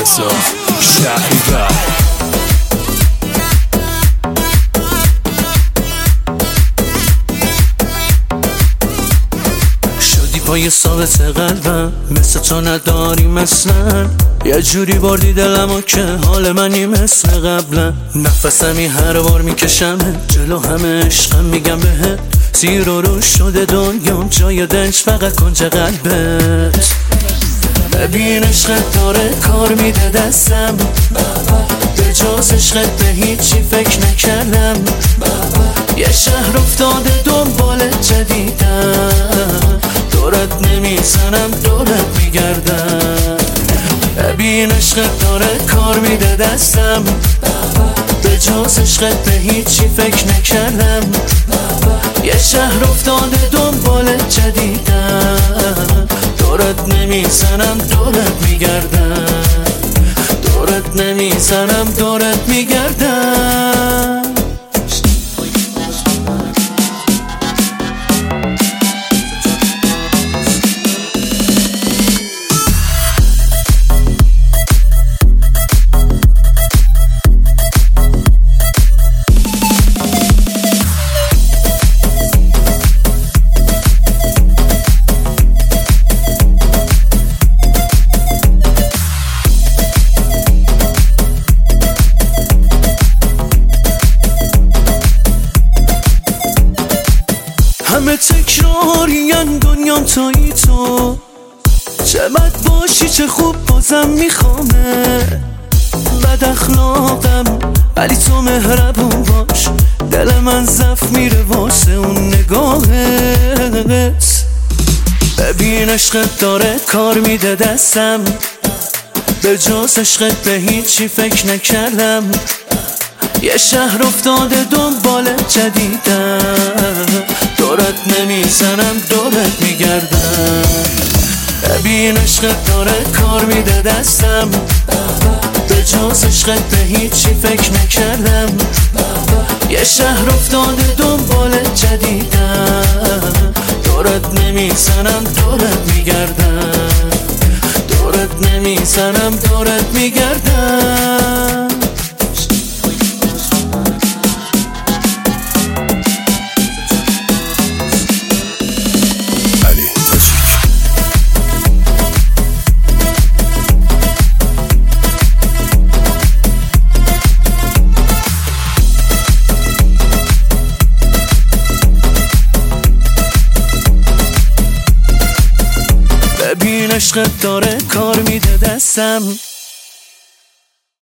رضا شهریور. شدی پای ثابت قلبم، مثل تو نداریم اصلا. یه جوری بردی دلمو که حال منی مثل قبلا. نفسمی هر بار میکشم جلو، همه عشقم میگم بهت. زیر و رو شده دنیام، جای دلش فقط کنج قلبت. ببین عشقت داره کار میده دستم، به جز عشقت به هیچی فکر نکردم. یه شهر افتاده دنبال جدیدم، دورت نمیزنم دورت میگردم. ببین عشقت داره کار میده دستم، به جز عشقت به هیچی فکر نکردم. یه شهر افتاده دنبال جدیدم، دورت نمیزنم دورت میگردم. دورت نمیزنم دورت میگردم. همه تکرارین دنیام تایی تو، چه بد باشی چه خوب بازم میخوامه. بد اخلاقم ولی تو مهربون باش، دل من ضعف میره واسه اون نگاهت. ببین عشقت داره کار میده دستم، به جز عشقت به هیچی فکر نکردم. یه شهر افتاده دنبال جدیدم، دورت نمیزنم دورت میگردم. ببین عشقت داره کار میده دستم، به جز عشقت به هیچی فکر نکردم. یه شهر افتاده دنبال جدیدم، دورت نمیزنم دورت میگردم. دورت نمیزنم دورت میگردم. ببین عشقت داره کار میده دستم،